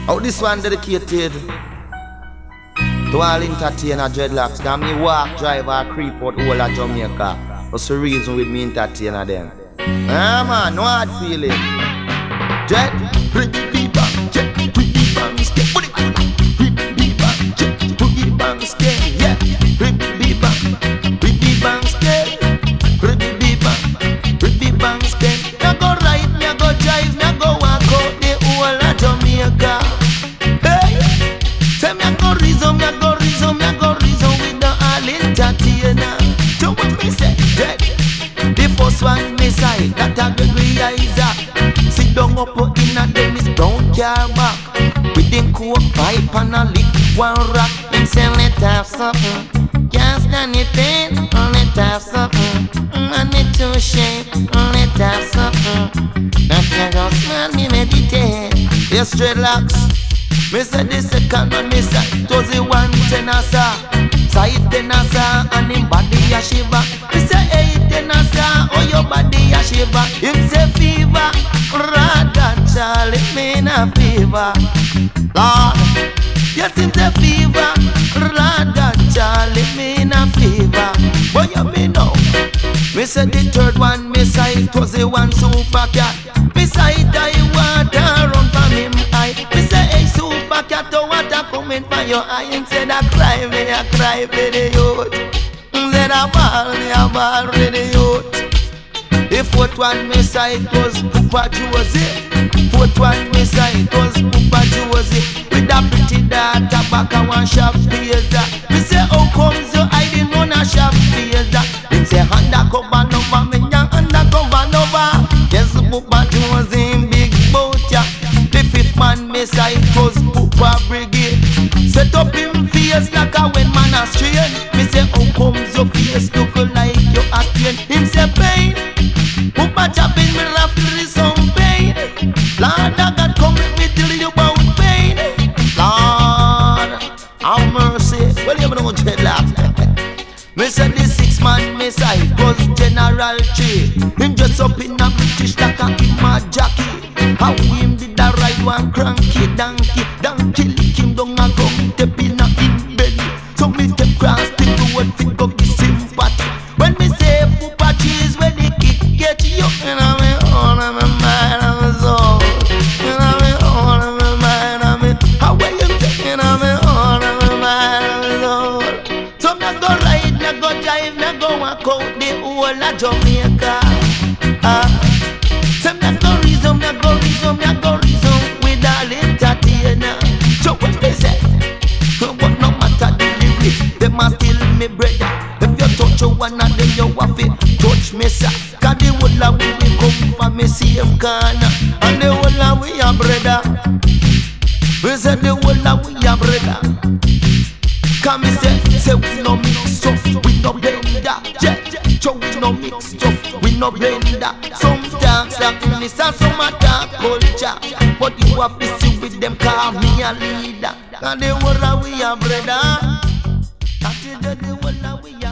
How this one dedicated to all entertainer dreadlocks. Can me walk, drive or creep out all of Jamaica. What's the reason with me entertainer them? Ah man, no hard feeling. Dread, pretty bang, jet, pretty bang, stay, put it, pretty bang, jet, pretty bang, stay, yeah, pretty bang, stay, pretty bang, stay. Me go ride, me go drive, me go walk out the whole of Jamaica. Hey, say me go reason with the all entertainer. So what me say, Dread? The first one me side, that a Gregory Isaac. Sit down up in a Dennis Brown car back. With them coke pipe and a lick one rock. Him say let have something, can't stand it pain. Let have something, I need to shame. Let have something, that can go smell me meditate. Yes, dreadlocks. Me say the second one, me say it was the one tenasa. Side tenasa and him body a shiver. Me say hey tenasa, oh your body a shiver. Him say fever, rather Charlie me in a fever. Lord, yes him say fever, rather Charlie me in a fever. But you me know, me say the third one, me say it was the one super cat. Me say it I water run from him eye. Me say hey super cat, the water coming from your eye. Him say that cry for the youth. Said a ball for the youth. The fourth one me say it was Papa Josie. Fourth one me say it was Papa Josie. With a pretty daughter back and one sharp blazer. Me say how comes you hiding on a sharp blazer? Him say undercover number, me young undercover number. Yes, Papa Josie in big boat ya. The fifth man me say it was Papa Brigade. Set up him face like a when man a strain. Me say how comes your face look like you a strain? Him say pain. Papa chopping me rap there is some pain. Lord God come with me till you about pain. Lord have mercy. Well you know dreadlocks. Me say the six man me say it was General J. Him dress up in a British like a him a jockey. How him did a ride one cranky donkey lick him down a gun step in a him belly. So me step cross the road fi go give sympathy. When me say Papa cheese when the kick get you in a me own and me mind and me soul. In a me own and me mind and me how when you take in a me own and me mind and me soul. So me go ride, me go drive, me go walk out the whole of Jamaica. So me go reason with all entertainer. So what me say? But no matter the lyrics, them a still me brother. If you touch one of them, you have to touch me sir. Cause the whole of we come from me same corner. And the whole of we a brother. We say the whole of we a brother. Cause me say we no mix up, we no blender. So we no mix up, we no blender. Some dance like this and some attack culture. But you have to see with them call me a leader. And the whole of we a brother. After the whole of we a